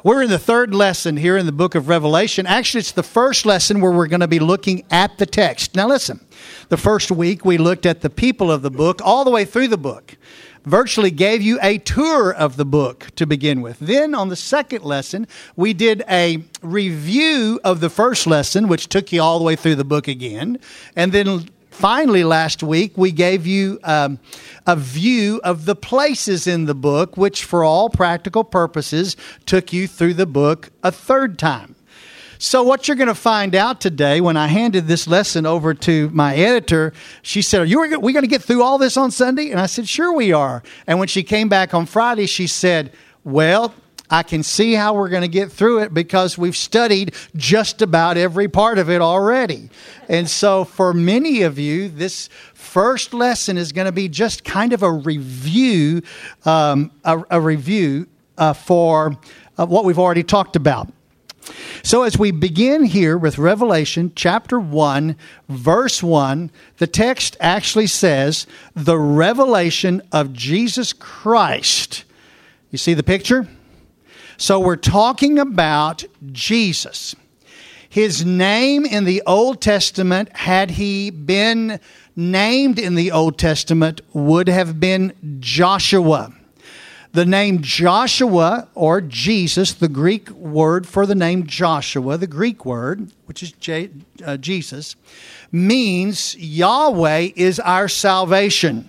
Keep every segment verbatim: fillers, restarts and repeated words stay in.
We're in the third lesson here in the book of Revelation. Actually, it's the first lesson where we're going to be looking at the text. Now listen, the first week we looked at the people of the book all the way through the book. Virtually gave you a tour of the book to begin with. Then on the second lesson, we did a review of the first lesson, which took you all the way through the book again. And then finally, last week, we gave you um, a view of the places in the book, which for all practical purposes took you through the book a third time. So what you're going to find out today, when I handed this lesson over to my editor, she said, are you, are we going to get through all this on Sunday? And I said, sure we are. And when she came back on Friday, she said, well, I can see how we're going to get through it because we've studied just about every part of it already. And so for many of you, this first lesson is going to be just kind of a review, um, a, a review uh, for uh, what we've already talked about. So as we begin here with Revelation chapter one, verse one, the text actually says, the revelation of Jesus Christ. You see the picture? So we're talking about Jesus. His name in the Old Testament, had he been named in the Old Testament, would have been Joshua. The name Joshua, or Jesus, the Greek word for the name Joshua, the Greek word, which is J, uh, Jesus, means Yahweh is our salvation.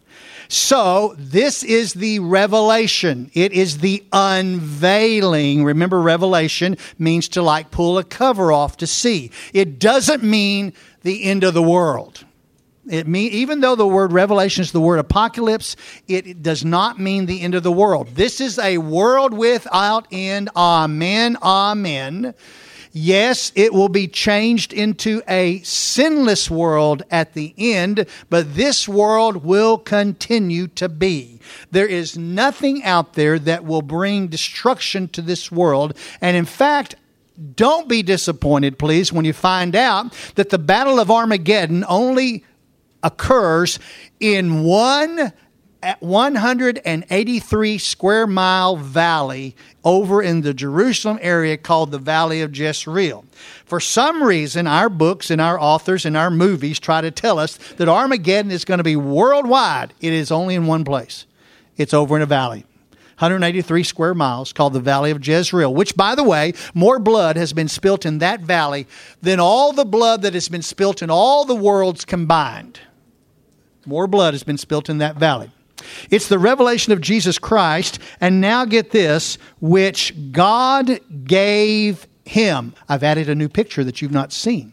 So this is the revelation. It is the unveiling. Remember, revelation means to like pull a cover off to see. It doesn't mean the end of the world. It mean, even though the word revelation is the word apocalypse, it does not mean the end of the world. This is a world without end. Amen. Amen. Yes, it will be changed into a sinless world at the end, but this world will continue to be. There is nothing out there that will bring destruction to this world. And in fact, don't be disappointed, please, when you find out that the Battle of Armageddon only occurs in one one hundred eighty-three square mile valley over in the Jerusalem area called the Valley of Jezreel. For some reason, our books and our authors and our movies try to tell us that Armageddon is going to be worldwide. It is only in one place. It's over in a valley. one hundred eighty-three square miles called the Valley of Jezreel, which, by the way, more blood has been spilt in that valley than all the blood that has been spilt in all the worlds combined. More blood has been spilt in that valley. It's the revelation of Jesus Christ, and now get this, which God gave him. I've added a new picture that you've not seen.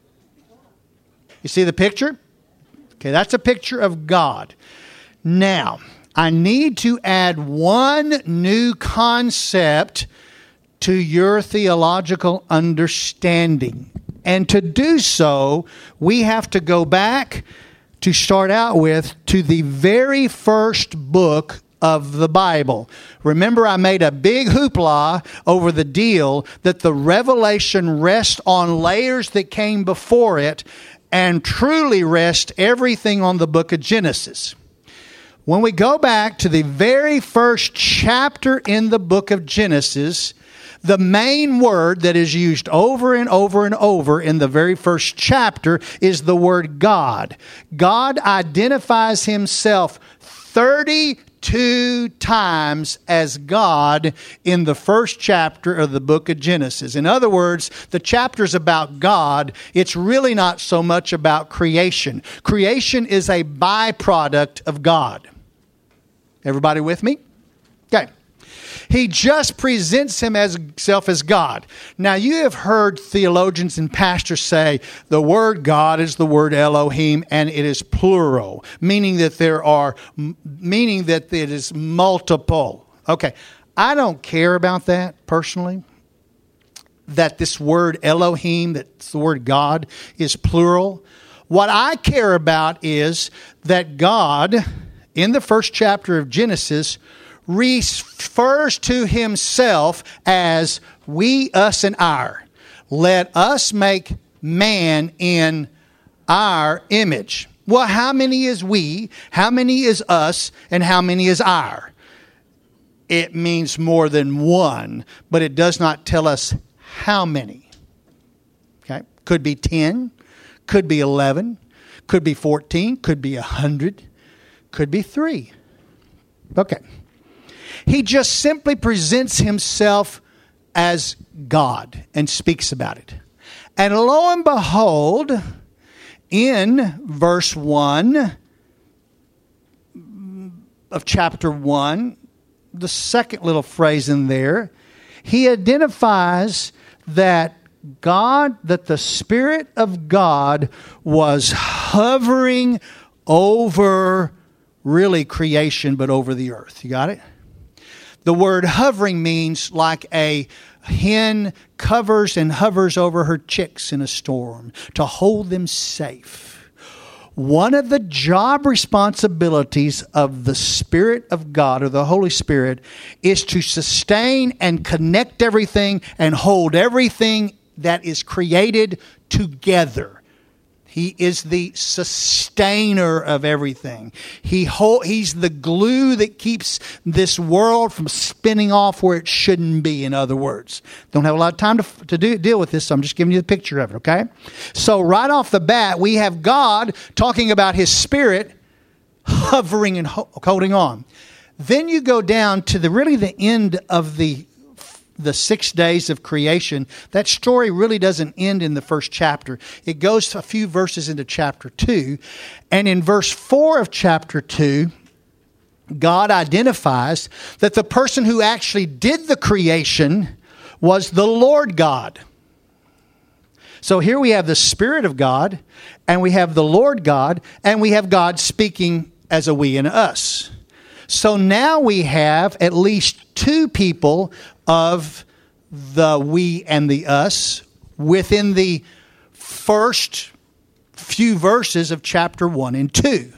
You see the picture? Okay, that's a picture of God. Now, I need to add one new concept to your theological understanding. And to do so, we have to go back to start out with to the very first book of the Bible. Remember, I made a big hoopla over the deal that the revelation rests on layers that came before it and truly rests everything on the book of Genesis. When we go back to the very first chapter in the book of Genesis, the main word that is used over and over and over in the very first chapter is the word God. God identifies himself thirty-two times as God in the first chapter of the book of Genesis. In other words, the chapter's about God. It's really not so much about creation. Creation is a byproduct of God. Everybody with me? Okay. He just presents himself as God. Now, you have heard theologians and pastors say the word God is the word Elohim, and it is plural, meaning that there are, meaning that it is multiple. Okay, I don't care about that personally. That this word Elohim, that's the word God, is plural. What I care about is that God, in the first chapter of Genesis, refers to himself as we, us, and our. Let us make man in our image. Well, how many is we? How many is us? And how many is our? it means more than one, but it does not tell us how many. Okay? Could be ten, could be eleven, could be fourteen, could be one hundred, could be three. Okay. He just simply presents himself as God and speaks about it. And lo and behold, in verse one of chapter one, the second little phrase in there, he identifies that God, that the Spirit of God was hovering over really creation, but over the earth. You got it? The word hovering means like a hen covers and hovers over her chicks in a storm to hold them safe. One of the job responsibilities of the Spirit of God, or the Holy Spirit, is to sustain and connect everything and hold everything that is created together. He is the sustainer of everything. He hold, he's the glue that keeps this world from spinning off where it shouldn't be, in other words. Don't have a lot of time to, to do, deal with this, so I'm just giving you the picture of it, okay? So right off the bat, we have God talking about His Spirit hovering and ho- holding on. Then you go down to the really the end of the the six days of creation. That story really doesn't end in the first chapter. It goes a few verses into chapter two. And in verse four of chapter two, God identifies that the person who actually did the creation was the Lord God. So here we have the Spirit of God, and we have the Lord God, and we have God speaking as a we and us. So now we have at least two people of the we and the us within the first few verses of chapter one and two.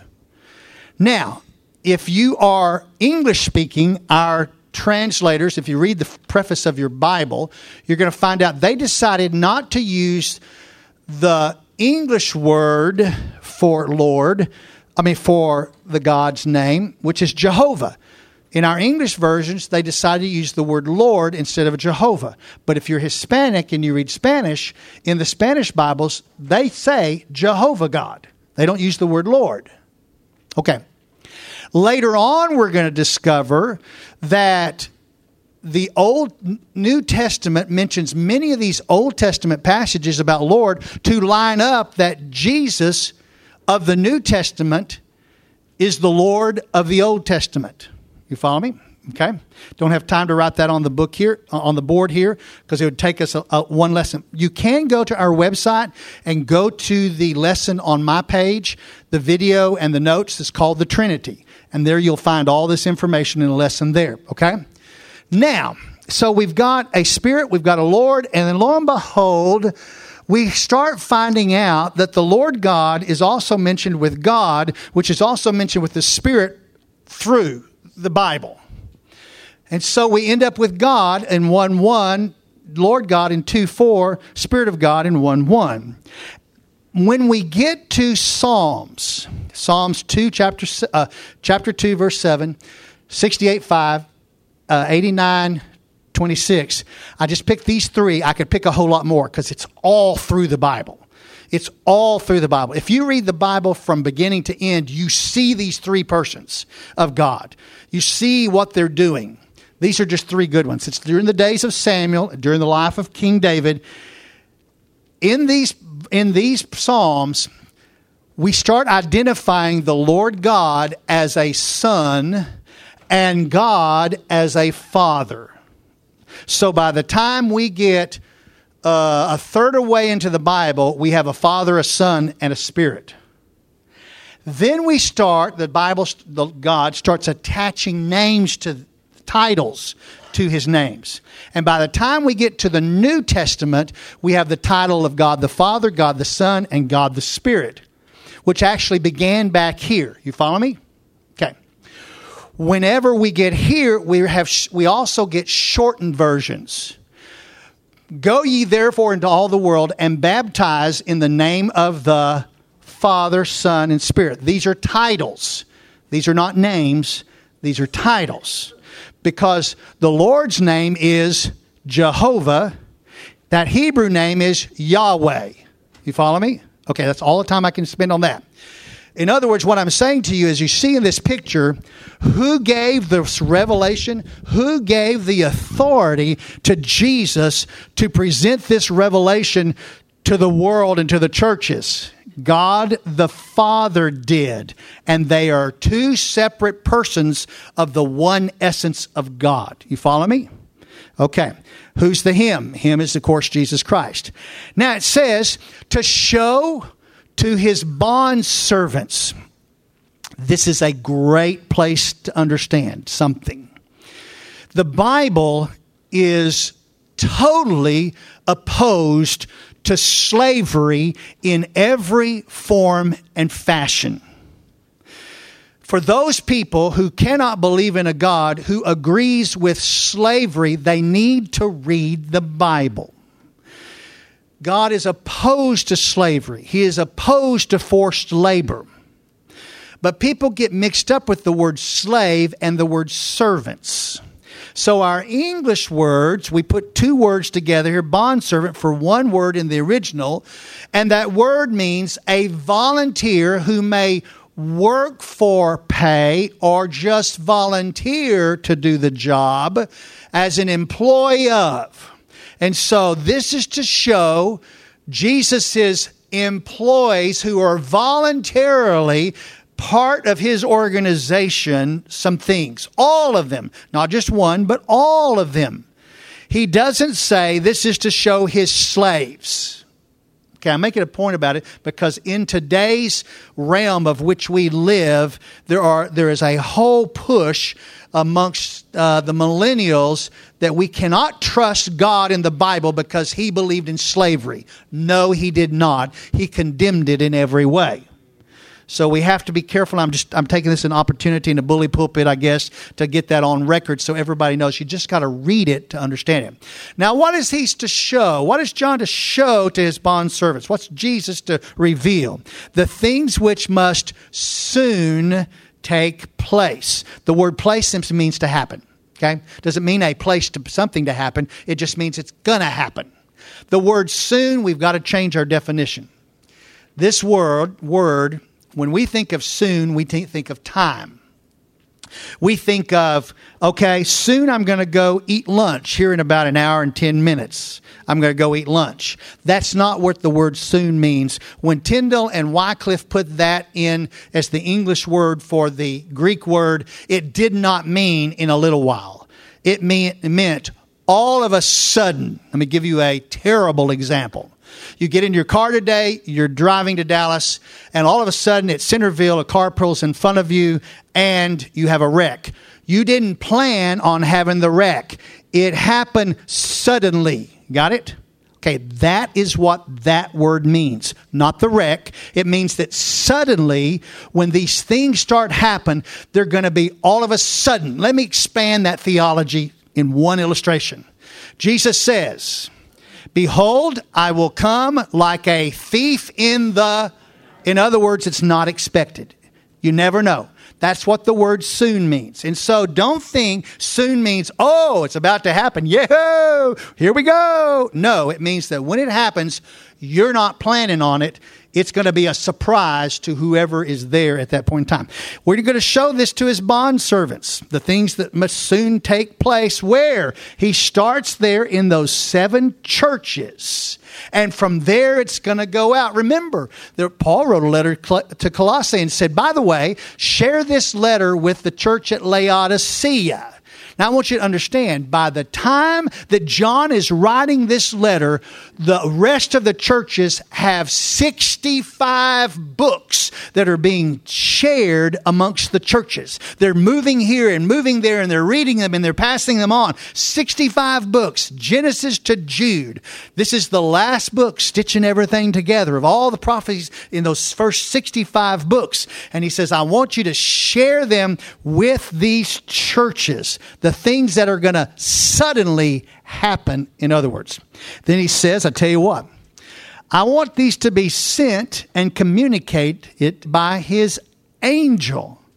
Now, if you are English speaking, our translators, if you read the preface of your Bible, you're going to find out they decided not to use the English word for Lord, I mean for the God's name, which is Jehovah. In our English versions, they decided to use the word Lord instead of Jehovah. But if you're Hispanic and you read Spanish, in the Spanish Bibles, they say Jehovah God. They don't use the word Lord. Okay. Later on, we're going to discover that the Old New Testament mentions many of these Old Testament passages about Lord to line up that Jesus of the New Testament is the Lord of the Old Testament. You follow me? Okay. Don't have time to write that on the book here, on the board here, because it would take us a, a, one lesson. You can go to our website and go to the lesson on my page, the video and the notes. It's called The Trinity. And there you'll find all this information in a lesson there. Okay. Now, so we've got a Spirit, we've got a Lord, and then lo and behold, we start finding out that the Lord God is also mentioned with God, which is also mentioned with the Spirit through the Bible. And so we end up with God in one one, Lord God in two four, Spirit of God in one one. When we get to Psalms, Psalms two, chapter uh, chapter two, verse seven, sixty-eight five, uh, eighty-nine twenty-six, I just picked these three. I could pick a whole lot more because it's all through the Bible. It's all through the Bible. If you read the Bible from beginning to end, you see these three persons of God. You see what they're doing. These are just three good ones. It's during the days of Samuel, during the life of King David. In these, in these Psalms, we start identifying the Lord God as a son and God as a father. So by the time we get uh, a third of way into the Bible, we have a Father, a Son, and a Spirit. Then we start, the Bible, the God starts attaching names to titles to His names. And by the time we get to the New Testament, we have the title of God the Father, God the Son, and God the Spirit, which actually began back here. You follow me? Okay. Whenever we get here, we have we also get shortened versions. Go ye therefore into all the world and baptize in the name of the Father, Son, and Spirit. These are titles. These are not names. These are titles. because the Lord's name is Jehovah. That Hebrew name is Yahweh. You follow me? Okay, that's all the time I can spend on that. In other words, what I'm saying to you is, you see in this picture, who gave this revelation? Who gave the authority to Jesus to present this revelation to the world and to the churches? God the Father did. And they are two separate persons of the one essence of God. You follow me? Okay. Who's the Him? Him is, of course, Jesus Christ. Now it says, to show to His bond servants. This is a great place to understand something. The Bible is totally opposed to slavery in every form and fashion. For those people who cannot believe in a God who agrees with slavery, they need to read the Bible. God is opposed to slavery. He is opposed to forced labor. But people get mixed up with the word slave and the word servants. So our English words, we put two words together here, bondservant, for one word in the original. And that word means a volunteer who may work for pay or just volunteer to do the job as an employee of. And so this is to show Jesus' employees who are voluntarily part of His organization some things. All of them. Not just one, but all of them. He doesn't say this is to show His slaves. Okay, I'm making a point about it because in today's realm of which we live, there are there is a whole push amongst uh, the millennials that we cannot trust God in the Bible because He believed in slavery. No, He did not. He condemned it in every way. So we have to be careful. I'm just I'm taking this an opportunity in a bully pulpit, I guess, to get that on record so everybody knows. You just got to read it to understand it. Now, what is he to show? What is John to show to his bondservants? What's Jesus to reveal? The things which must soon take place. The word place simply means to happen. Okay? Doesn't mean a place to something to happen. It just means it's going to happen. The word soon, we've got to change our definition. This word, word, when we think of soon, we think of time. We think of, okay, soon I'm going to go eat lunch here in about an hour and ten minutes. I'm going to go eat lunch. That's not what the word soon means. When Tyndale and Wycliffe put that in as the English word for the Greek word, it did not mean in a little while. It meant all of a sudden. Let me give you a terrible example. You get in your car today, you're driving to Dallas, and all of a sudden at Centerville, a car pulls in front of you, and you have a wreck. You didn't plan on having the wreck. It happened suddenly. Got it? Okay, that is what that word means. Not the wreck. It means that suddenly, when these things start happening, they're going to be all of a sudden. Let me expand that theology in one illustration. Jesus says, behold, I will come like a thief in the... In other words, it's not expected. You never know. That's what the word soon means. And so don't think soon means, oh, it's about to happen. Yahoo! Here we go. No, it means that when it happens, you're not planning on it. It's going to be a surprise to whoever is there at that point in time. We're going to show this to his bondservants, the things that must soon take place. Where? He starts there in those seven churches. And from there, it's going to go out. Remember, that Paul wrote a letter to Colossae and said, by the way, share this letter with the church at Laodicea. Now, I want you to understand, by the time that John is writing this letter, the rest of the churches have sixty-five books that are being shared amongst the churches. They're moving here and moving there, and they're reading them, and they're passing them on. sixty-five books, Genesis to Jude. This is the last book stitching everything together of all the prophecies in those first sixty-five books. And he says, I want you to share them with these churches. The things that are going to suddenly happen, in other words. Then he says, I tell you what, I want these to be sent and communicate it by his angel.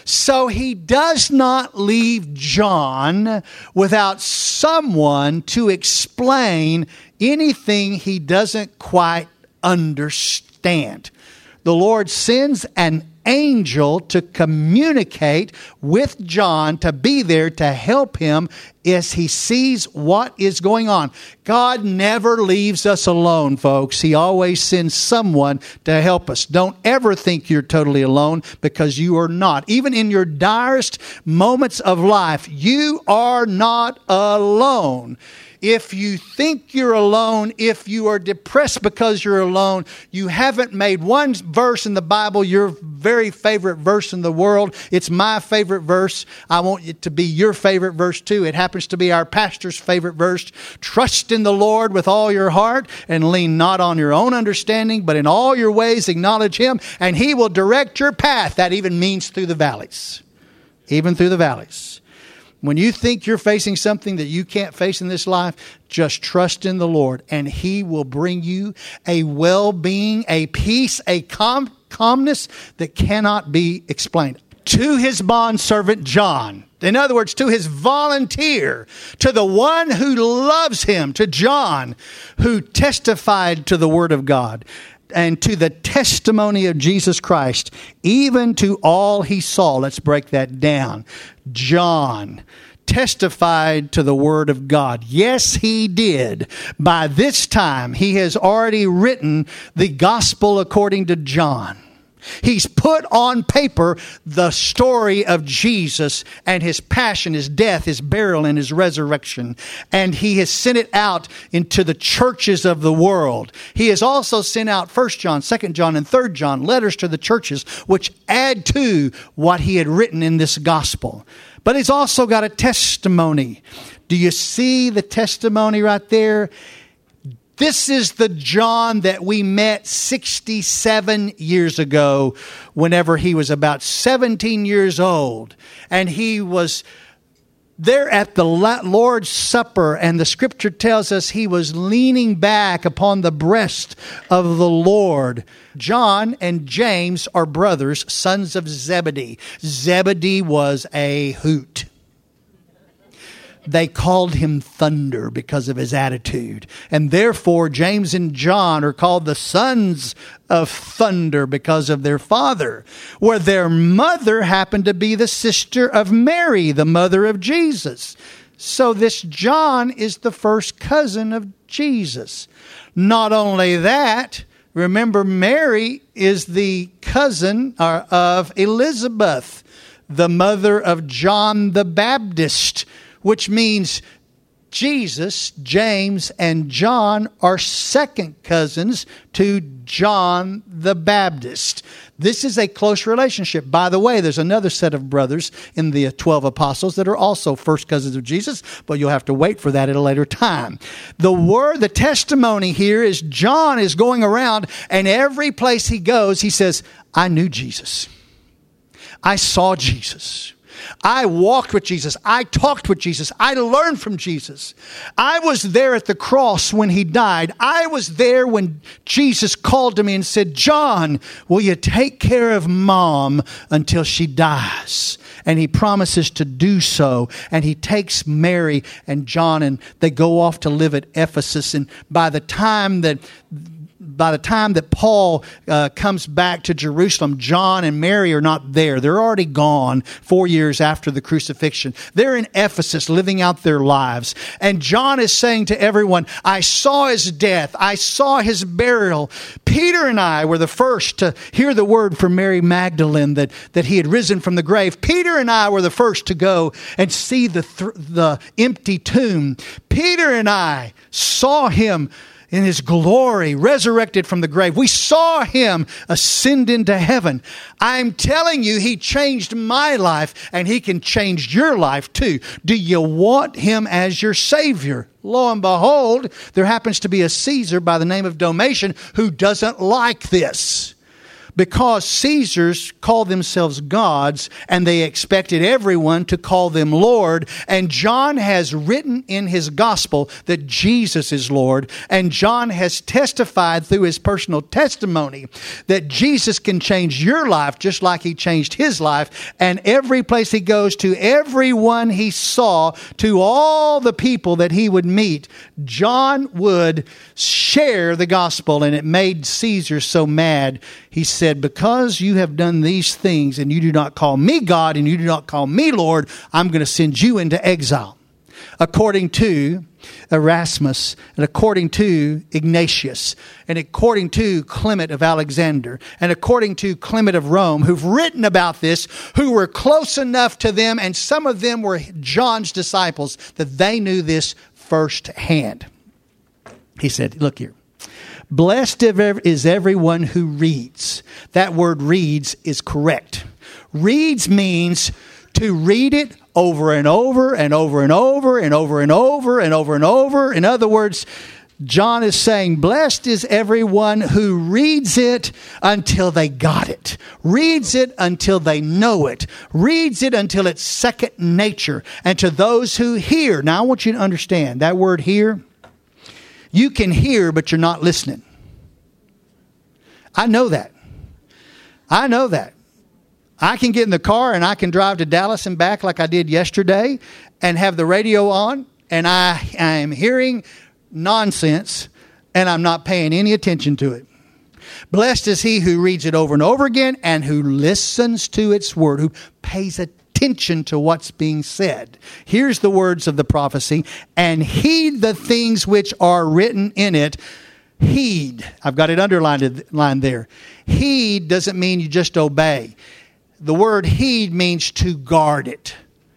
So he does not leave John without someone to explain anything he doesn't quite understand. The Lord sends an angel to communicate with John, to be there to help him as he sees what is going on. God never leaves us alone, folks. He always sends someone to help us. Don't ever think you're totally alone, because you are not. Even in your direst moments of life, you are not alone. If you think you're alone, if you are depressed because you're alone, you haven't made one verse in the Bible your very favorite verse in the world. It's my favorite verse. I want it to be your favorite verse too. It happens to be our pastor's favorite verse. Trust in the Lord with all your heart and lean not on your own understanding, but in all your ways acknowledge Him, and He will direct your path. That even means through the valleys. Even through the valleys. When you think you're facing something that you can't face in this life, just trust in the Lord, and He will bring you a well-being, a peace, a calm, calmness that cannot be explained. To His bondservant John, in other words, to His volunteer, to the one who loves Him, to John, who testified to the Word of God, and to the testimony of Jesus Christ, even to all he saw. Let's break that down. John testified to the Word of God. Yes, he did. By this time, he has already written the Gospel according to John. He's put on paper the story of Jesus and His passion, His death, His burial, and His resurrection. And He has sent it out into the churches of the world. He has also sent out First John, Second John, and Third John, letters to the churches, which add to what He had written in this gospel. But He's also got a testimony. Do you see the testimony right there? This is the John that we met sixty-seven years ago, whenever he was about seventeen years old. And he was there at the Lord's Supper, and the Scripture tells us he was leaning back upon the breast of the Lord. John and James are brothers, sons of Zebedee. Zebedee was a hoot. They called him Thunder because of his attitude. And therefore, James and John are called the sons of Thunder because of their father, where their mother happened to be the sister of Mary, the mother of Jesus. So this John is the first cousin of Jesus. Not only that, remember, Mary is the cousin of Elizabeth, the mother of John the Baptist, which means Jesus, James, and John are second cousins to John the Baptist. This is a close relationship. By the way, there's another set of brothers in the twelve apostles that are also first cousins of Jesus, but you'll have to wait for that at a later time. The word, the testimony here is John is going around, and every place he goes, he says, I knew Jesus. I saw Jesus. I walked with Jesus. I talked with Jesus. I learned from Jesus. I was there at the cross when He died. I was there when Jesus called to me and said, John, will you take care of Mom until she dies? And He promises to do so. And He takes Mary and John, and they go off to live at Ephesus. And by the time that By the time that Paul uh, comes back to Jerusalem, John and Mary are not there. They're already gone four years after the crucifixion. They're in Ephesus living out their lives. And John is saying to everyone, I saw His death. I saw His burial. Peter and I were the first to hear the word from Mary Magdalene that, that He had risen from the grave. Peter and I were the first to go and see the, th- the empty tomb. Peter and I saw Him in His glory, resurrected from the grave. We saw Him ascend into heaven. I'm telling you, He changed my life, and He can change your life too. Do you want Him as your Savior? Lo and behold, there happens to be a Caesar by the name of Domitian who doesn't like this. because Caesars called themselves gods and they expected everyone to call them Lord. And John has written in his gospel that Jesus is Lord. And John has testified through his personal testimony that Jesus can change your life just like he changed his life. And every place he goes to, everyone he saw, to all the people that he would meet, John would share the gospel. And it made Caesar so mad. He said, because you have done these things and you do not call me God and you do not call me Lord, I'm going to send you into exile. According to Erasmus, and according to Ignatius, and according to Clement of Alexander, and according to Clement of Rome, who've written about this, who were close enough to them, and some of them were John's disciples, that they knew this firsthand. He said, look here. Blessed is everyone who reads. That word reads is correct. Reads means to read it over and over and over and over and over and over and over and over. In other words, John is saying, blessed is everyone who reads it until they got it. Reads it until they know it. Reads it until it's second nature. And to those who hear. Now I want you to understand that word hear. You can hear, but you're not listening. I know that. I know that. I can get in the car and I can drive to Dallas and back like I did yesterday and have the radio on and I, I am hearing nonsense and I'm not paying any attention to it. Blessed is he who reads it over and over again and who listens to its word, who pays attention to what's being said. Here's the words of the prophecy, and heed the things which are written in it. Heed. I've got it underlined line there. Heed doesn't mean you just obey. The word heed means to guard it.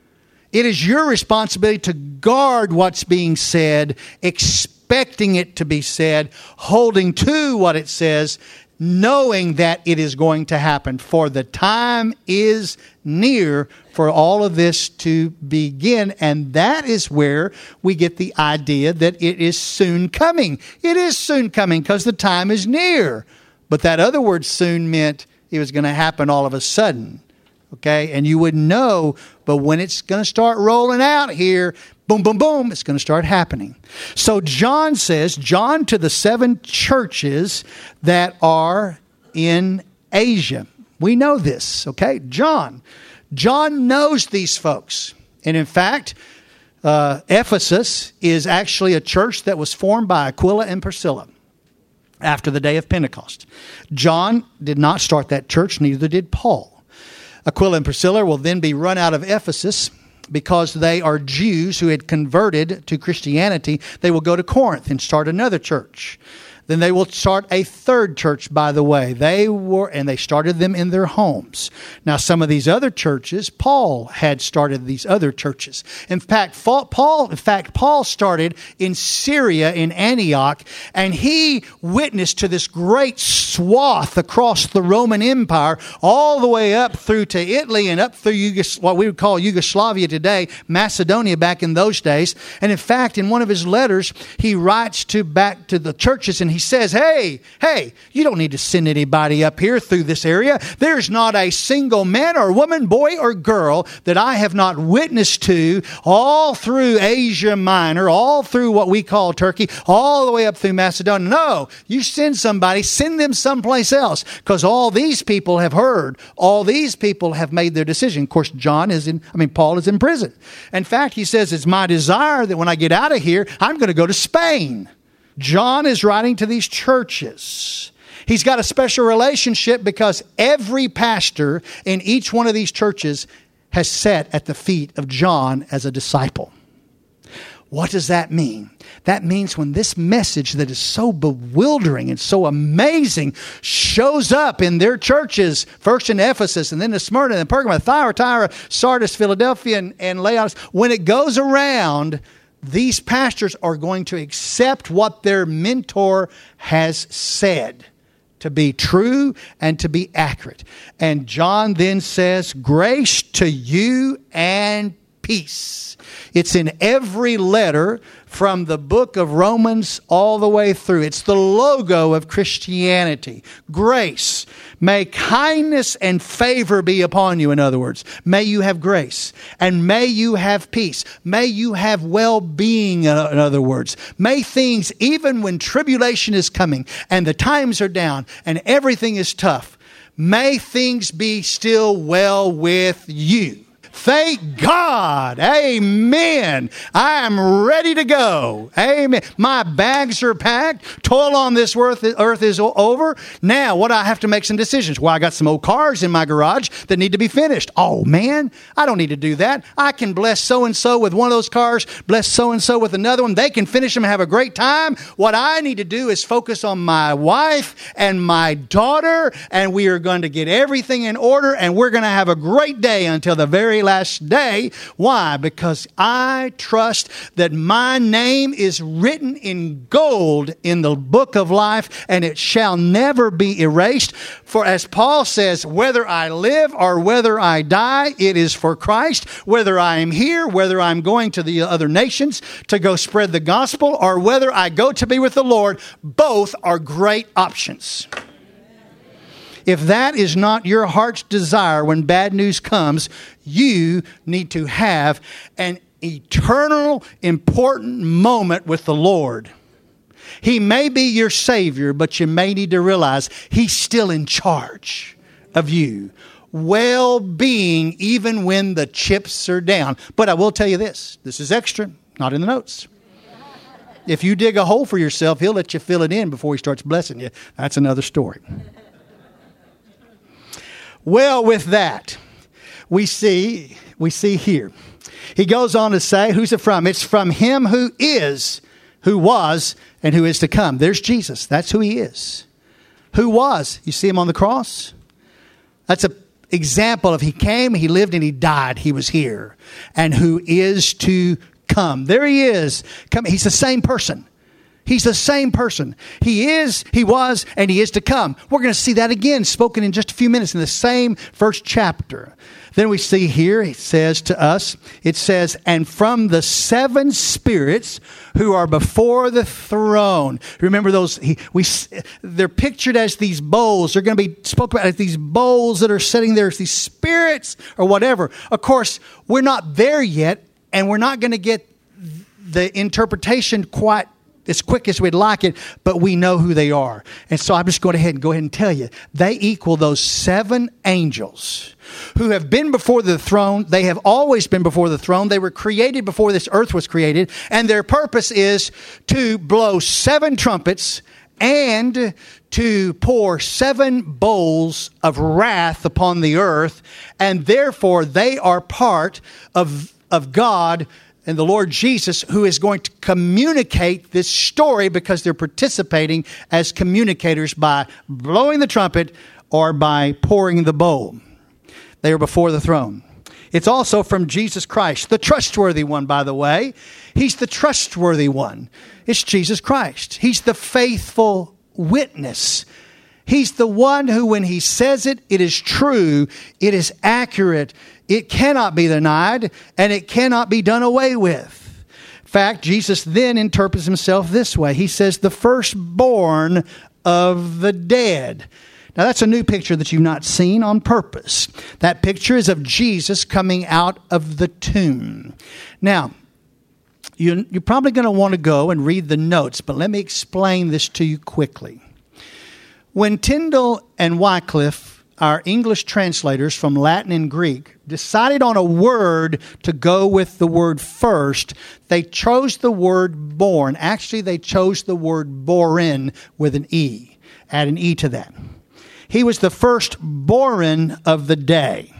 It is your responsibility to guard what's being said, expecting it to be said, holding to what it says, knowing that it is going to happen. For the time is near for all of this to begin. And that is where we get the idea that it is soon coming. It is soon coming because the time is near. But that other word soon meant it was going to happen all of a sudden. Okay? And you wouldn't know, but when it's going to start rolling out here, boom, boom, boom, it's going to start happening. So John says, John to the seven churches that are in Asia. We know this, okay? John. John knows these folks. And in fact, uh, Ephesus is actually a church that was formed by Aquila and Priscilla after the day of Pentecost. John did not start that church, neither did Paul. Aquila and Priscilla will then be run out of Ephesus because they are Jews who had converted to Christianity. They will go to Corinth and start another church. Then they will start a third church, by the way. They were, and they started them in their homes. Now, some of these other churches, Paul had started these other churches. In fact, Paul, in fact, Paul started in Syria, in Antioch, and he witnessed to this great swath across the Roman Empire, all the way up through to Italy and up through Yugos- what we would call Yugoslavia today, Macedonia back in those days. And in fact, in one of his letters, he writes to back to the churches and he says, hey, hey, you don't need to send anybody up here through this area. There's not a single man or woman, boy or girl that I have not witnessed to all through Asia Minor, all through what we call Turkey, all the way up through Macedonia. No, you send somebody, send them someplace else, because all these people have heard. All these people have made their decision. Of course, John is in, I mean, Paul is in prison. In fact, he says, it's my desire that when I get out of here, I'm going to go to Spain. John is writing to these churches. He's got a special relationship because every pastor in each one of these churches has sat at the feet of John as a disciple. What does that mean? That means when this message that is so bewildering and so amazing shows up in their churches, first in Ephesus and then in Smyrna and Pergamum, Thyatira, Sardis, Philadelphia, and, and Laodicea, when it goes around, these pastors are going to accept what their mentor has said to be true and to be accurate. And John then says, grace to you and peace. It's in every letter from the book of Romans all the way through. It's the logo of Christianity. Grace. May kindness and favor be upon you, in other words. May you have grace. And may you have peace. May you have well-being, in other words. May things, even when tribulation is coming and the times are down and everything is tough, may things be still well with you. Thank God. Amen. I am ready to go. Amen. My bags are packed. Toil on this earth, earth is over. Now, what do I have to make some decisions? Well, I got some old cars in my garage that need to be finished. Oh, man, I don't need to do that. I can bless so-and-so with one of those cars, bless so-and-so with another one. They can finish them and have a great time. What I need to do is focus on my wife and my daughter, and we are going to get everything in order, and we're going to have a great day until the very last day. Why? Because I trust that my name is written in gold in the book of life, and it shall never be erased. For as Paul says, whether I live or whether I die, it is for Christ. Whether I am here, whether I'm going to the other nations to go spread the gospel, or whether I go to be with the Lord, both are great options. If that is not your heart's desire when bad news comes, you need to have an eternal, important moment with the Lord. He may be your Savior, but you may need to realize He's still in charge of you. Well-being even when the chips are down. But I will tell you this. This is extra, not in the notes. If you dig a hole for yourself, He'll let you fill it in before He starts blessing you. That's another story. Well, with that, we see, we see here. He goes on to say, who's it from? It's from Him who is, who was, and who is to come. There's Jesus. That's who He is. Who was? You see Him on the cross? That's an example of He came, He lived, and He died. He was here. And who is to come. There He is. Come. He's the same person. He's the same person. He is, He was, and He is to come. We're going to see that again, spoken in just a few minutes in the same first chapter. Then we see here, it says to us, it says, and from the seven spirits who are before the throne. Remember those, he, we, they're pictured as these bowls. They're going to be spoken about as these bowls that are sitting there as these spirits or whatever. Of course, we're not there yet, and we're not going to get the interpretation quite as quick as we'd like it, but we know who they are. And so I'm just going ahead and go ahead and tell you, they equal those seven angels who have been before the throne. They have always been before the throne. They were created before this earth was created, and their purpose is to blow seven trumpets and to pour seven bowls of wrath upon the earth, and therefore they are part of, of God and the Lord Jesus, who is going to communicate this story because they're participating as communicators by blowing the trumpet or by pouring the bowl. They are before the throne. It's also from Jesus Christ, the trustworthy one, by the way. He's the trustworthy one. It's Jesus Christ. He's the faithful witness. He's the one who, when He says it, it is true, it is accurate, it cannot be denied, and it cannot be done away with. In fact, Jesus then interprets Himself this way. He says, the firstborn of the dead. Now, that's a new picture that you've not seen on purpose. That picture is of Jesus coming out of the tomb. Now, you, you're probably going to want to go and read the notes, but let me explain this to you quickly. When Tyndale and Wycliffe, our English translators from Latin and Greek, decided on a word to go with the word first, they chose the word born. Actually, they chose the word boren with an E. Add an E to that. He was the firstborn of the day.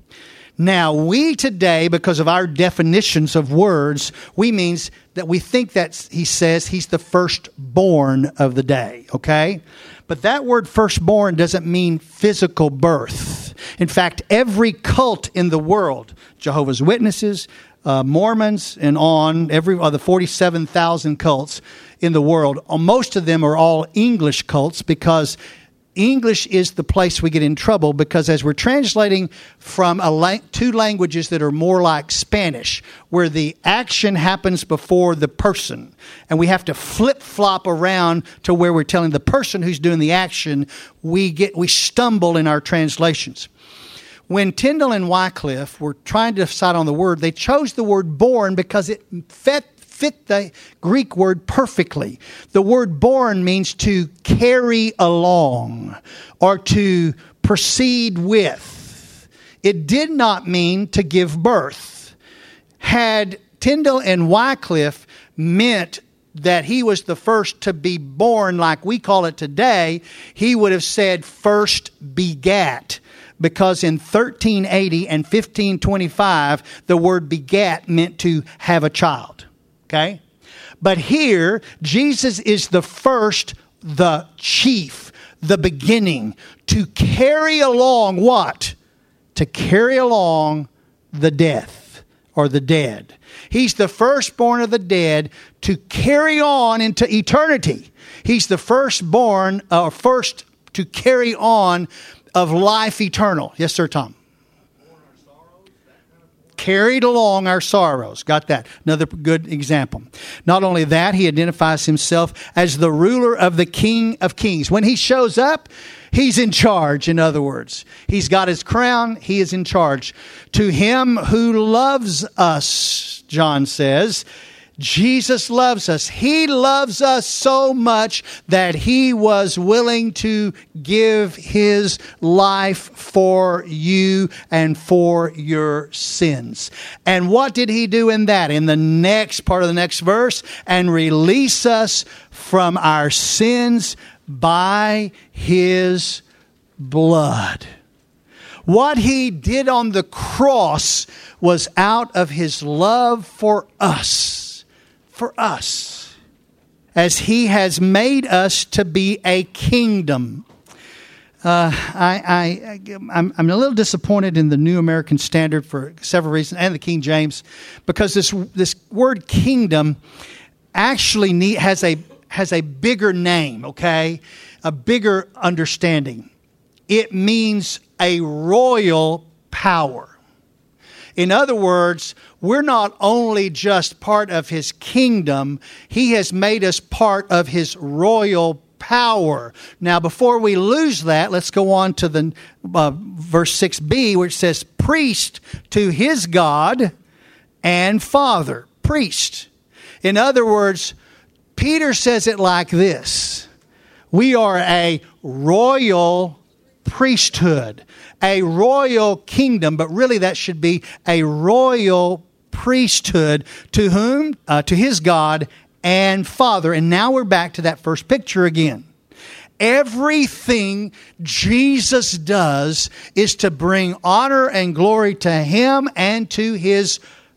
Now, we today, because of our definitions of words, we means that we think that he says he's the firstborn of the day, okay? But that word firstborn doesn't mean physical birth. In fact, every cult in the world, Jehovah's Witnesses, uh, Mormons, and on, every of the forty-seven thousand cults in the world, most of them are all English cults because English is the place we get in trouble because as we're translating from a la- two languages that are more like Spanish, where the action happens before the person, and we have to flip-flop around to where we're telling the person who's doing the action, we get we stumble in our translations. When Tyndale and Wycliffe were trying to decide on the word, they chose the word born because it fit fit the Greek word perfectly. The word born means to carry along or to proceed with. It did not mean to give birth. Had Tyndale and Wycliffe meant that he was the first to be born like we call it today, he would have said first begat. Because in thirteen eighty and fifteen twenty-five, the word begat meant to have a child. Okay? But here, Jesus is the first, the chief, the beginning, to carry along what? To carry along the death or the dead. He's the firstborn of the dead to carry on into eternity. He's the firstborn, or uh, first to carry on of life eternal. Yes, sir, Tom. Carried along our sorrows. Got that. Another good example. Not only that, he identifies himself as the ruler of the King of Kings. When he shows up, he's in charge, in other words. He's got his crown. He is in charge. To him who loves us, John says, Jesus loves us. He loves us so much that he was willing to give his life for you and for your sins. And what did he do in that? In the next part of the next verse, and release us from our sins by his blood. What he did on the cross was out of his love for us. For us, as he has made us to be a kingdom. Uh, I, I, I'm, I'm a little disappointed in the New American Standard for several reasons, and the King James, because this this word kingdom actually need, has a has a bigger name, okay, a bigger understanding. It means a royal power. In other words, we're not only just part of his kingdom, he has made us part of his royal power. Now, before we lose that, let's go on to the uh, verse six b, which says, priest to his God and Father. Priest. In other words, Peter says it like this. We are a royal priesthood, a royal kingdom, but really that should be a royal priesthood to whom? Uh, to his God and Father. And now we're back to that first picture again. Everything Jesus does is to bring honor and glory to him and to his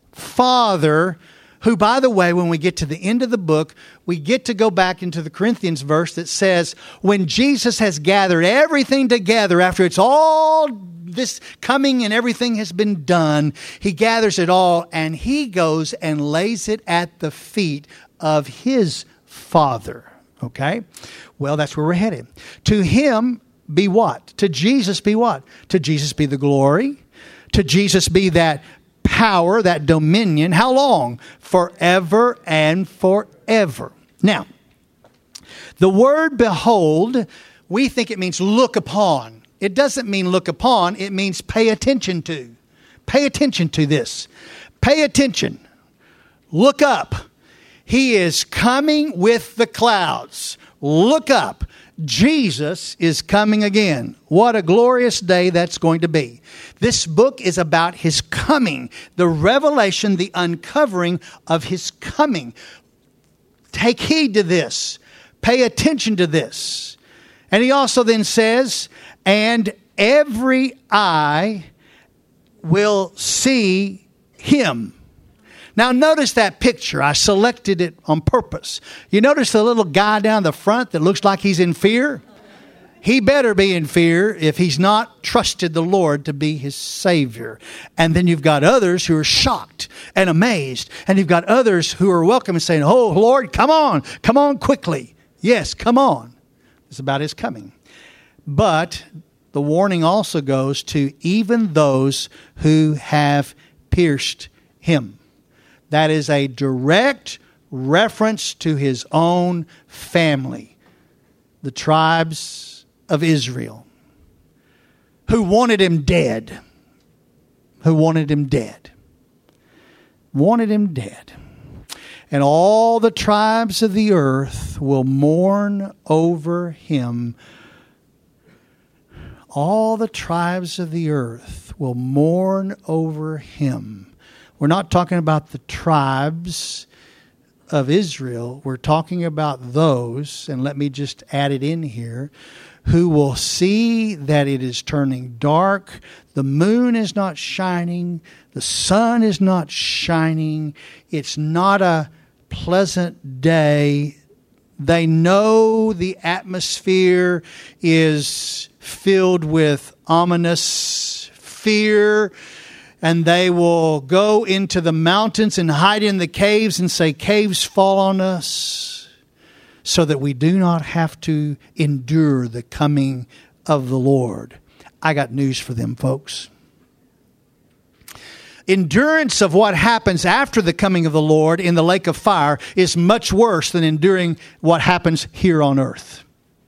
Father, who, by the way, when we get to the end of the book, we get to go back into the Corinthians verse that says, when Jesus has gathered everything together, after it's all this coming and everything has been done, he gathers it all and he goes and lays it at the feet of his Father. Okay? Well, that's where we're headed. To him be what? To Jesus be what? To Jesus be the glory. To Jesus be that power, that dominion. How long? Forever and forever. Now, the word behold, we think it means look upon. It doesn't mean look upon. It means pay attention to. Pay attention to this. Pay attention. Look up. He is coming with the clouds. Look up. Jesus is coming again. What a glorious day that's going to be. This book is about his coming, the revelation, the uncovering of his coming. Take heed to this. Pay attention to this. And he also then says, and every eye will see him. Now notice that picture. I selected it on purpose. You notice the little guy down the front that looks like he's in fear? He better be in fear if he's not trusted the Lord to be his Savior. And then you've got others who are shocked and amazed. And you've got others who are welcome and saying, oh, Lord, come on. Come on quickly. Yes, come on. It's about his coming. But the warning also goes to even those who have pierced him. That is a direct reference to his own family, the tribes of Israel, who wanted him dead. Who wanted him dead. Wanted him dead. And all the tribes of the earth will mourn over him. All the tribes of the earth will mourn over him. We're not talking about the tribes of Israel. We're talking about those, and let me just add it in here, who will see that it is turning dark, the moon is not shining, the sun is not shining, it's not a pleasant day. They know the atmosphere is filled with ominous fear, and they will go into the mountains and hide in the caves and say, "Caves fall on us," so that we do not have to endure the coming of the Lord. I got news for them, folks. Endurance of what happens after the coming of the Lord in the lake of fire is much worse than enduring what happens here on earth.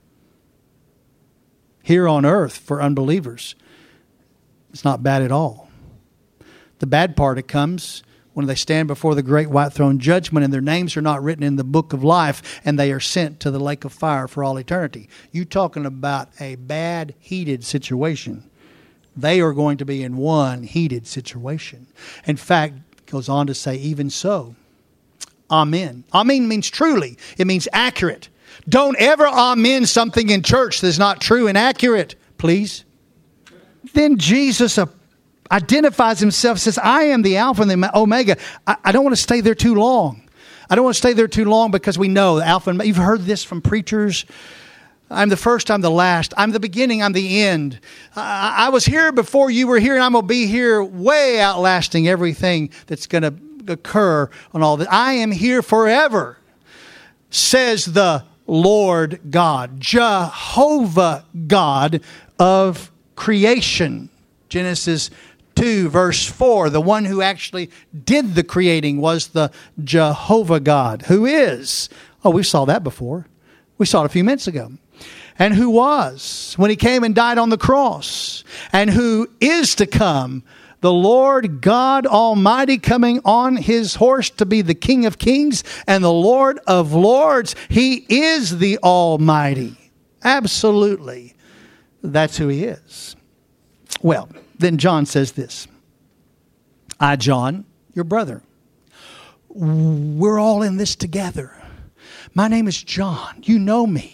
Here on earth, for unbelievers, it's not bad at all. The bad part, it comes when they stand before the great white throne judgment and their names are not written in the book of life and they are sent to the lake of fire for all eternity. You're talking about a bad, heated situation. They are going to be in one heated situation. In fact, it goes on to say, even so, amen. Amen means truly. It means accurate. Don't ever amen something in church that's not true and accurate, please. Then Jesus identifies himself, says, I am the Alpha and the Omega. I, I don't want to stay there too long. I don't want to stay there too long because we know the Alpha and Omega. You've heard this from preachers. I'm the first, I'm the last. I'm the beginning, I'm the end. I, I was here before you were here, and I'm going to be here way outlasting everything that's going to occur on all this. I am here forever, says the Lord God, Jehovah God of creation. Genesis two, verse four, the one who actually did the creating was the Jehovah God, who is, oh, we saw that before. We saw it a few minutes ago. And who was when he came and died on the cross, and who is to come, the Lord God Almighty coming on his horse to be the King of Kings and the Lord of Lords. He is the Almighty. Absolutely. That's who he is. Well, then John says this. I, John, your brother. We're all in this together. My name is John. You know me.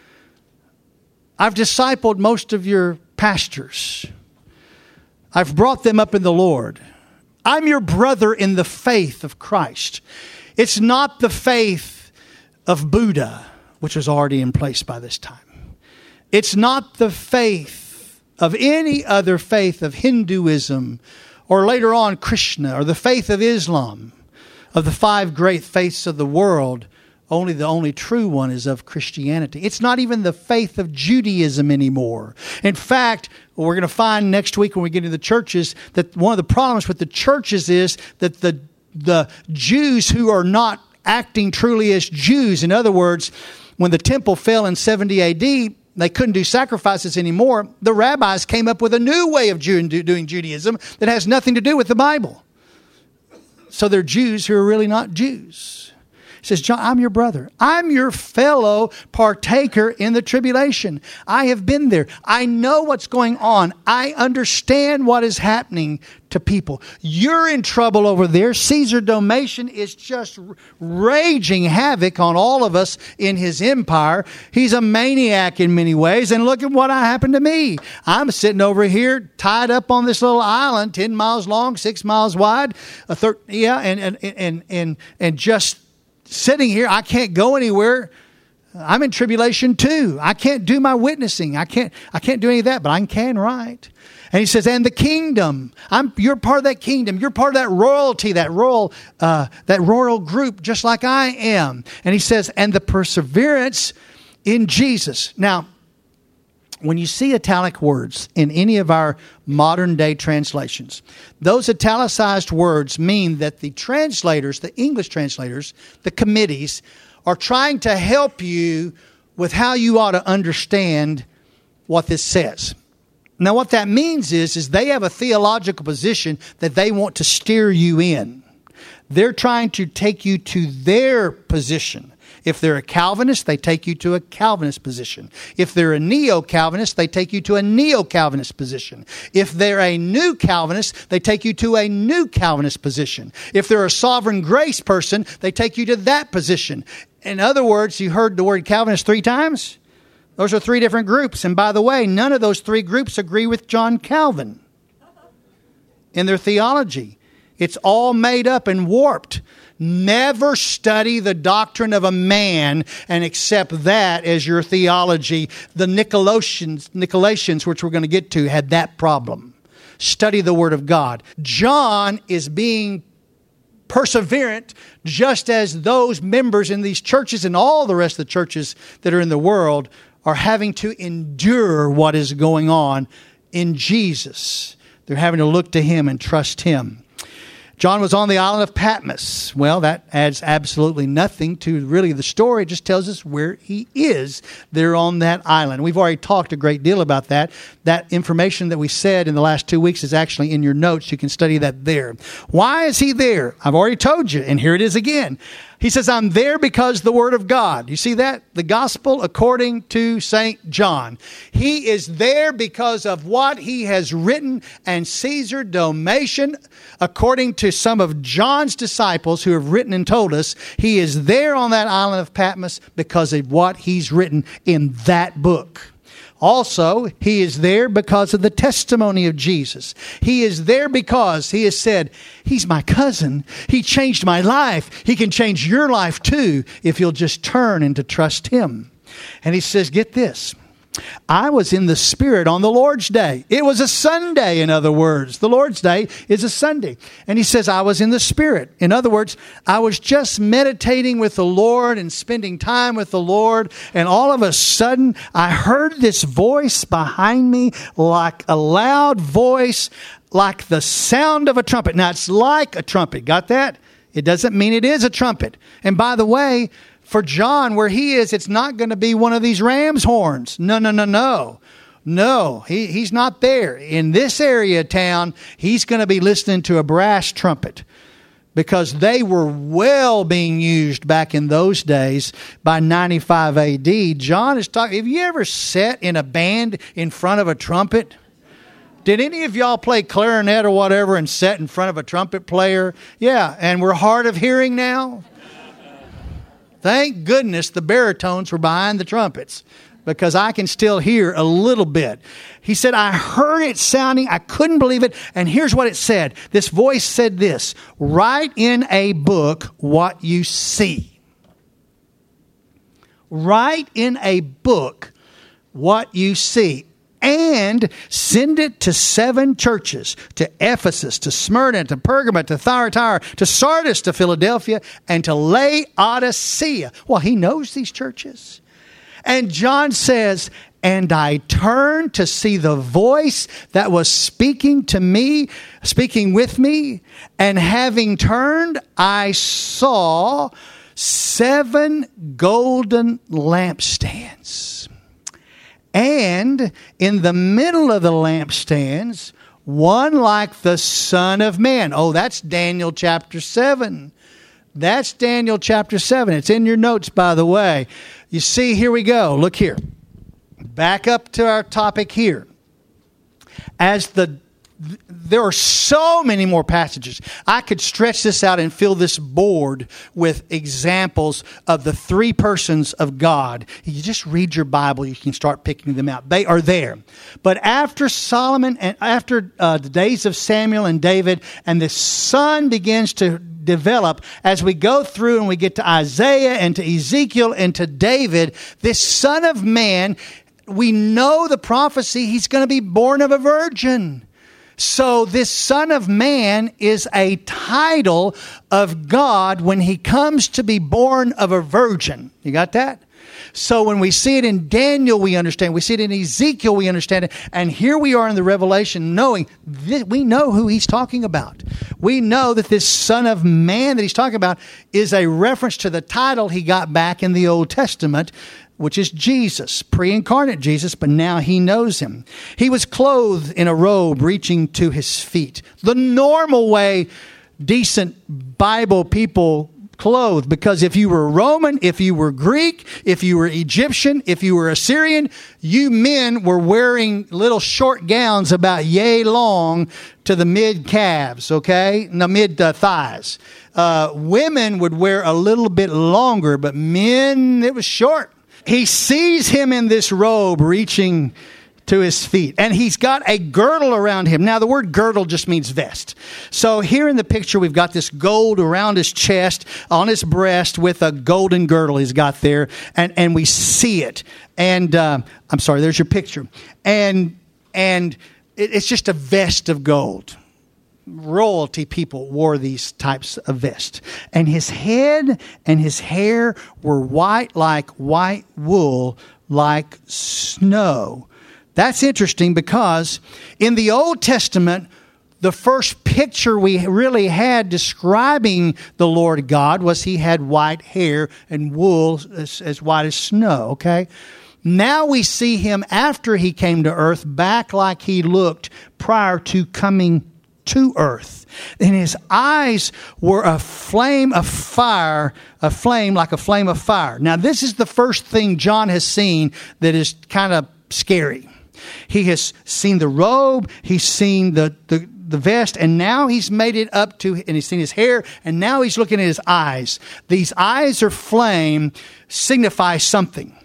I've discipled most of your pastors. I've brought them up in the Lord. I'm your brother in the faith of Christ. It's not the faith of Buddha, which was already in place by this time. It's not the faith of any other faith of Hinduism or later on Krishna or the faith of Islam, of the five great faiths of the world. Only the only true one is of Christianity. It's not even the faith of Judaism anymore. In fact, what we're going to find next week when we get into the churches, that one of the problems with the churches is that the, the Jews who are not acting truly as Jews, in other words, when the temple fell in seventy A D, they couldn't do sacrifices anymore. The rabbis came up with a new way of doing Judaism that has nothing to do with the Bible. So they're Jews who are really not Jews. He says, John, I'm your brother. I'm your fellow partaker in the tribulation. I have been there. I know what's going on. I understand what is happening to people. You're in trouble over there. Caesar Domitian is just raging havoc on all of us in his empire. He's a maniac in many ways. And look at what happened to me. I'm sitting over here tied up on this little island, ten miles long, six miles wide, a thir- yeah, and, and, and, and, and just sitting here. I can't go anywhere. I'm in tribulation too. I can't do my witnessing. I can't, I can't do any of that, but I can write. And he says, and the kingdom, I'm, you're part of that kingdom. You're part of that royalty, that royal, uh, that royal group, just like I am. And he says, and the perseverance in Jesus. Now, when you see italic words in any of our modern day translations, those italicized words mean that the translators, the English translators, the committees, are trying to help you with how you ought to understand what this says. Now, what that means is, is they have a theological position that they want to steer you in. They're trying to take you to their position. If they're a Calvinist, they take you to a Calvinist position. If they're a Neo-Calvinist, they take you to a Neo-Calvinist position. If they're a New Calvinist, they take you to a New Calvinist position. If they're a sovereign grace person, they take you to that position. In other words, you heard the word Calvinist three times? Those are three different groups. And by the way, none of those three groups agree with John Calvin in their theology. It's all made up and warped. Never study the doctrine of a man and accept that as your theology. The Nicolaitans, Nicolaitans, which we're going to get to, had that problem. Study the Word of God. John is being perseverant, just as those members in these churches and all the rest of the churches that are in the world are having to endure what is going on in Jesus. They're having to look to Him and trust Him. John was on the island of Patmos. Well, that adds absolutely nothing to really the story. It just tells us where he is there on that island. We've already talked a great deal about that. That information that we said in the last two weeks is actually in your notes. You can study that there. Why is he there? I've already told you, and here it is again. He says, I'm there because the Word of God. You see that? The gospel according to Saint John. He is there because of what he has written, and Caesar Domitian, according to some of John's disciples who have written and told us, he is there on that island of Patmos because of what he's written in that book. Also, he is there because of the testimony of Jesus. He is there because he has said, he's my cousin. He changed my life. He can change your life too if you'll just turn and to trust him. And he says, get this. I was in the Spirit on the Lord's Day. It was a Sunday, in other words. The Lord's Day is a Sunday. And he says, I was in the Spirit. In other words, I was just meditating with the Lord and spending time with the Lord. And all of a sudden, I heard this voice behind me like a loud voice, like the sound of a trumpet. Now, it's like a trumpet. Got that? It doesn't mean it is a trumpet. And by the way, for John, where he is, it's not going to be one of these ram's horns. No, no, no, no. No, he, he's not there. In this area of town, he's going to be listening to a brass trumpet because they were well being used back in those days by ninety-five A D. John is talking. Have you ever sat in a band in front of a trumpet? Did any of y'all play clarinet or whatever and sat in front of a trumpet player? Yeah, and we're hard of hearing now. Thank goodness the baritones were behind the trumpets because I can still hear a little bit. He said, I heard it sounding. I couldn't believe it. And here's what it said. This voice said this, write in a book what you see. Write in a book what you see. And send it to seven churches, to Ephesus, to Smyrna, to Pergamum, to Thyatira, to Sardis, to Philadelphia, and to Laodicea. Well, he knows these churches. And John says, and I turned to see the voice that was speaking to me, speaking with me. And having turned, I saw seven golden lampstands. And in the middle of the lampstands, one like the Son of Man. Oh, that's Daniel chapter seven. That's Daniel chapter seven. It's in your notes, by the way. You see, here we go. Look here. Back up to our topic here. As the There are so many more passages. I could stretch this out and fill this board with examples of the three persons of God. You just read your Bible, you can start picking them out. They are there. But after Solomon and after uh, the days of Samuel and David, and the Son begins to develop as we go through and we get to Isaiah and to Ezekiel and to David, this Son of Man, we know the prophecy, he's going to be born of a virgin. So this Son of Man is a title of God when he comes to be born of a virgin. You got that? So when we see it in Daniel, we understand. We see it in Ezekiel, we understand it. And here we are in the Revelation knowing that we know who he's talking about. We know that this Son of Man that he's talking about is a reference to the title he got back in the Old Testament, which is Jesus, pre-incarnate Jesus, but now he knows him. He was clothed in a robe reaching to his feet. The normal way decent Bible people clothed, because if you were Roman, if you were Greek, if you were Egyptian, if you were Assyrian, you men were wearing little short gowns about yay long to the mid calves, okay? No, mid uh, thighs. Uh, women would wear a little bit longer, but men, it was short. He sees him in this robe reaching to his feet, and he's got a girdle around him. Now, the word girdle just means vest. So here in the picture, we've got this gold around his chest, on his breast, with a golden girdle he's got there, and, and we see it. And uh, I'm sorry, there's your picture. And, and it, it's just a vest of gold. Royalty people wore these types of vests. And his head and his hair were white like white wool, like snow. That's interesting because in the Old Testament, the first picture we really had describing the Lord God was he had white hair and wool as, as white as snow, okay? Now we see him after he came to earth back like he looked prior to coming to earth. And his eyes were a flame of fire, a flame like a flame of fire. Now this is the first thing John has seen that is kind of scary. He has seen the robe, he's seen the, the, the vest, and now he's made it up to, and he's seen his hair, and now he's looking at his eyes. These eyes are flame, signify something.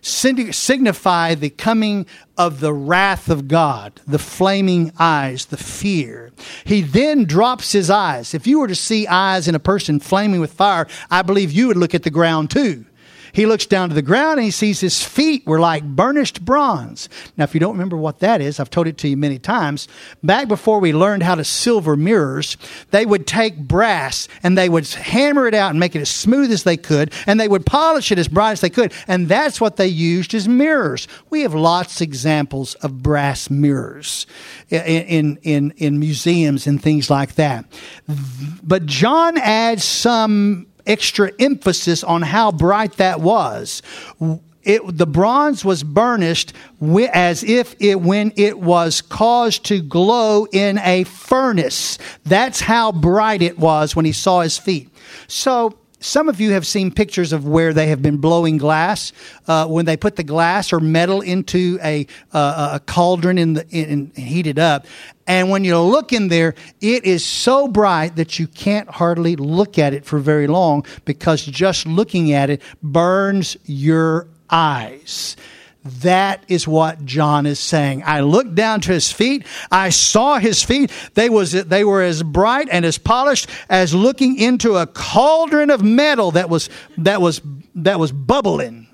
Signify the coming of the wrath of God, the flaming eyes, the fear. He then drops his eyes. If you were to see eyes in a person flaming with fire, I believe you would look at the ground too. He looks down to the ground and he sees his feet were like burnished bronze. Now, if you don't remember what that is, I've told it to you many times. Back before we learned how to silver mirrors, they would take brass and they would hammer it out and make it as smooth as they could, and they would polish it as bright as they could, and that's what they used as mirrors. We have lots of examples of brass mirrors in, in, in, in museums and things like that. But John adds some extra emphasis on how bright that was. It, the bronze was burnished as if it when it was caused to glow in a furnace. That's how bright it was when he saw his feet. So some of you have seen pictures of where they have been blowing glass uh, when they put the glass or metal into a uh, a cauldron in the in, and heat it up. And when you look in there, it is so bright that you can't hardly look at it for very long, because just looking at it burns your eyes. That is what John is saying. I looked down to his feet. I saw his feet. They was they were as bright and as polished as looking into a cauldron of metal that was that was that was bubbling.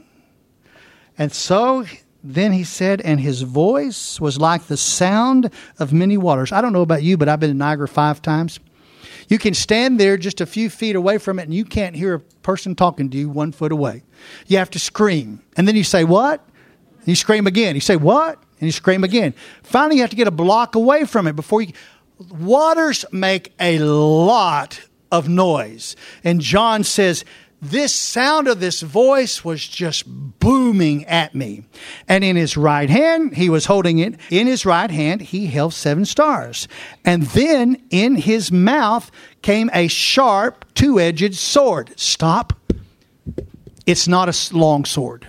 And so then he said, and his voice was like the sound of many waters. I don't know about you, but I've been to Niagara five times. You can stand there just a few feet away from it, and you can't hear a person talking to you one foot away. You have to scream. And then you say, what? And you scream again. You say, what? And you scream again. Finally, you have to get a block away from it before you... Waters make a lot of noise. And John says, this sound of this voice was just booming at me. And in his right hand, he was holding it. In his right hand, he held seven stars. And then in his mouth came a sharp, two-edged sword. Stop. It's not a long sword.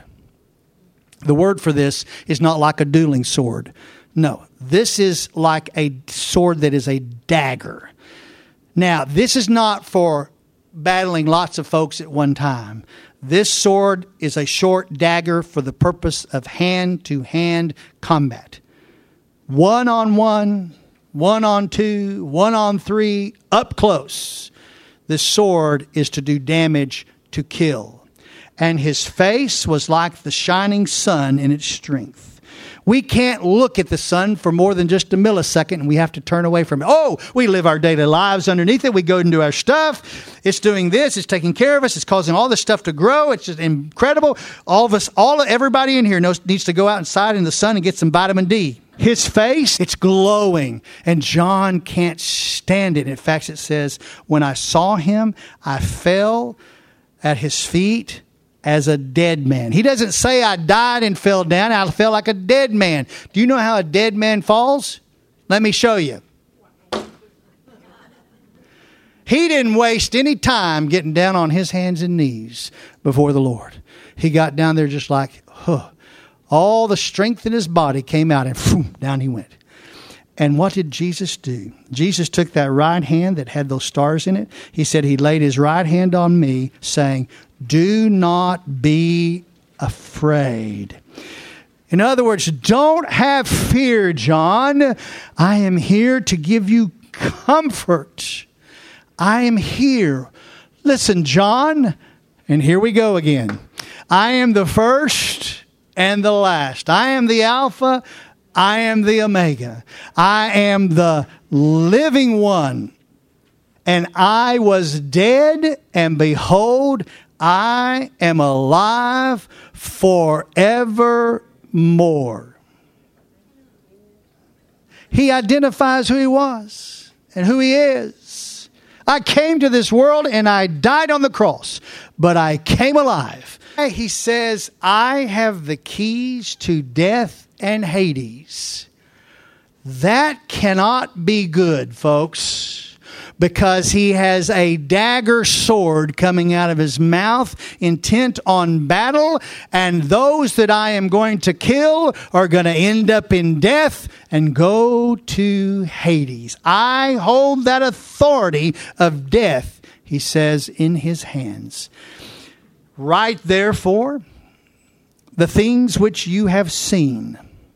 The word for this is not like a dueling sword. No, this is like a sword that is a dagger. Now, this is not for battling lots of folks at one time. This sword is a short dagger for the purpose of hand-to-hand combat. One on one, one on two, one on three, up close. This sword is to do damage, to kill. And his face was like the shining sun in its strength. We can't look at the sun for more than just a millisecond, and we have to turn away from it. Oh, we live our daily lives underneath it. We go and do our stuff. It's doing this. It's taking care of us. It's causing all this stuff to grow. It's just incredible. All of us, all everybody in here knows, needs to go outside in the sun and get some vitamin D. His face, it's glowing, and John can't stand it. In fact, it says, when I saw him, I fell at his feet as a dead man. He doesn't say I died and fell down. I fell like a dead man. Do you know how a dead man falls? Let me show you. He didn't waste any time getting down on his hands and knees before the Lord. He got down there just like, huh. All the strength in his body came out and boom, down he went. And what did Jesus do? Jesus took that right hand that had those stars in it. He said he laid his right hand on me, saying, do not be afraid. In other words, don't have fear, John. I am here to give you comfort. I am here. Listen, John, and here we go again. I am the first and the last. I am the Alpha. I am the Omega. I am the living one. And I was dead, and behold, I am alive forevermore. He identifies who he was and who he is. I came to this world and I died on the cross, but I came alive. He says, I have the keys to death and Hades. That cannot be good, folks, because he has a dagger sword coming out of his mouth, intent on battle, and those that I am going to kill are going to end up in death and go to Hades. I hold that authority of death, he says, in his hands. Write therefore the things which you have seen.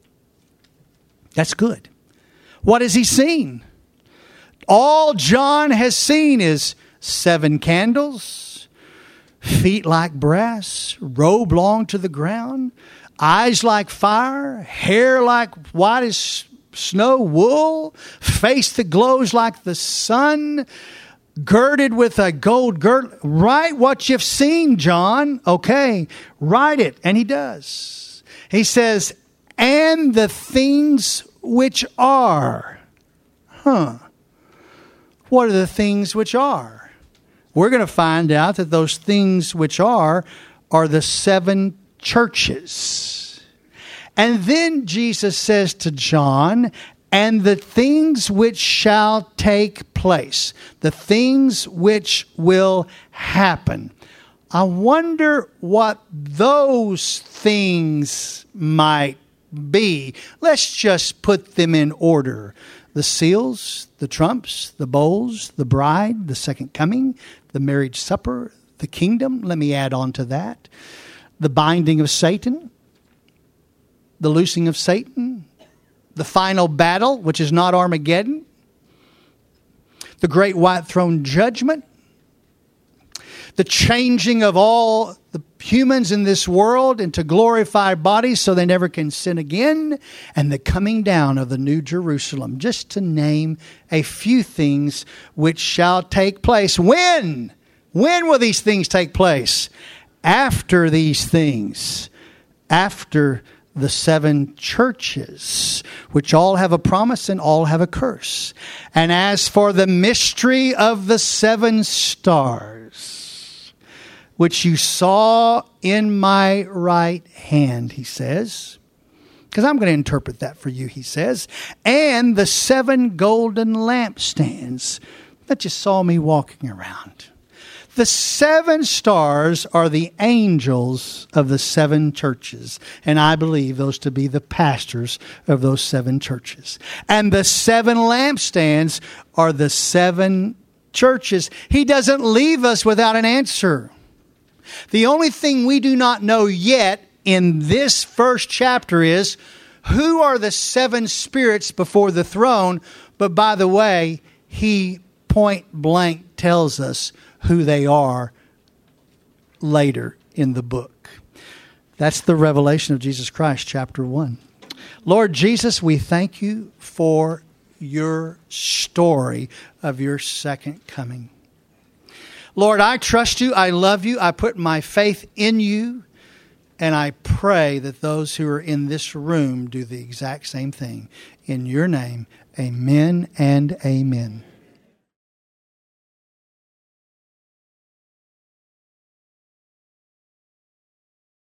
That's good. What has he seen? All John has seen is seven candles, feet like brass, robe long to the ground, eyes like fire, hair like white as snow wool, face that glows like the sun, girded with a gold girdle. Write what you've seen, John. Okay, write it. And he does. He says, and the things which are. Huh. What are the things which are? We're going to find out that those things which are are the seven churches. And then Jesus says to John, and the things which shall take place, the things which will happen. I wonder what those things might be. Let's just put them in order. The seals, the trumps, the bowls, the bride, the second coming, the marriage supper, the kingdom. Let me add on to that. The binding of Satan, the loosing of Satan, the final battle, which is not Armageddon, the great white throne judgment, the changing of all the humans in this world into glorified bodies so they never can sin again, and the coming down of the New Jerusalem, just to name a few things which shall take place. When? When will these things take place? After these things. After the seven churches, which all have a promise and all have a curse. And as for the mystery of the seven stars, which you saw in my right hand, he says, because I'm going to interpret that for you, he says, and the seven golden lampstands that you saw me walking around. The seven stars are the angels of the seven churches. And I believe those to be the pastors of those seven churches. And the seven lampstands are the seven churches. He doesn't leave us without an answer. The only thing we do not know yet in this first chapter is who are the seven spirits before the throne. But by the way, he point blank tells us who they are later in the book. That's the revelation of Jesus Christ, chapter one. Lord Jesus, we thank you for your story of your second coming. Lord, I trust you. I love you. I put my faith in you. And I pray that those who are in this room do the exact same thing. In your name, amen and amen.